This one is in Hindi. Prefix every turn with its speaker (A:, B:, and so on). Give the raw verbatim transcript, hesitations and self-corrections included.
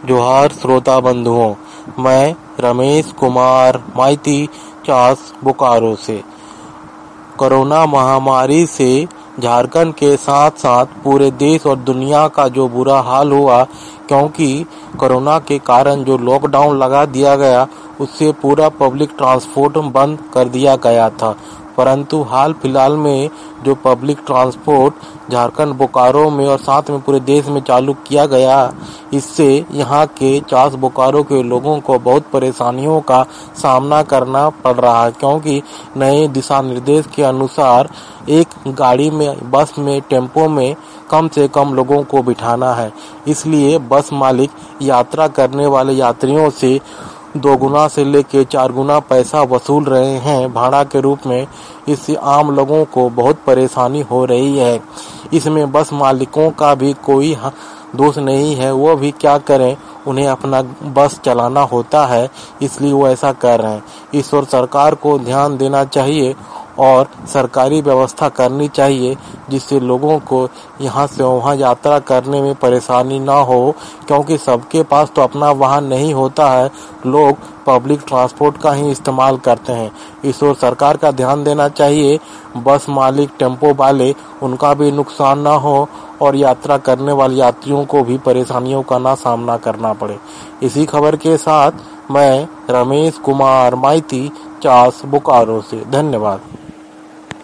A: जोहार श्रोता बंधुओं, मैं रमेश कुमार माइती चास बोकारो से। कोरोना महामारी से झारखंड के साथ साथ पूरे देश और दुनिया का जो बुरा हाल हुआ, क्योंकि कोरोना के कारण जो लॉकडाउन लगा दिया गया उससे पूरा पब्लिक ट्रांसपोर्ट बंद कर दिया गया था। परंतु हाल फिलहाल में जो पब्लिक ट्रांसपोर्ट झारखंड बोकारो में और साथ में पूरे देश में चालू किया गया, इससे यहाँ के चास बोकारो के लोगों को बहुत परेशानियों का सामना करना पड़ रहा है, क्योंकि नए दिशा निर्देश के अनुसार एक गाड़ी में, बस में, टेम्पो में कम से कम लोगों को बिठाना है। इसलिए बस मालिक यात्रा करने वाले यात्रियों से दो गुना से लेकर चार गुना पैसा वसूल रहे हैं भाड़ा के रूप में। इससे आम लोगों को बहुत परेशानी हो रही है। इसमें बस मालिकों का भी कोई दोष नहीं है, वो भी क्या करें, उन्हें अपना बस चलाना होता है, इसलिए वो ऐसा कर रहे हैं। इस ओर सरकार को ध्यान देना चाहिए और सरकारी व्यवस्था करनी चाहिए, जिससे लोगों को यहाँ से वहाँ यात्रा करने में परेशानी ना हो, क्योंकि सबके पास तो अपना वाहन नहीं होता है, लोग पब्लिक ट्रांसपोर्ट का ही इस्तेमाल करते हैं। इस ओर सरकार का ध्यान देना चाहिए। बस मालिक, टेम्पो वाले, उनका भी नुकसान ना हो और यात्रा करने वाले यात्रियों को भी परेशानियों का ना सामना करना पड़े। इसी खबर के साथ मैं रमेश कुमार माइती चास बोकारो से। धन्यवाद।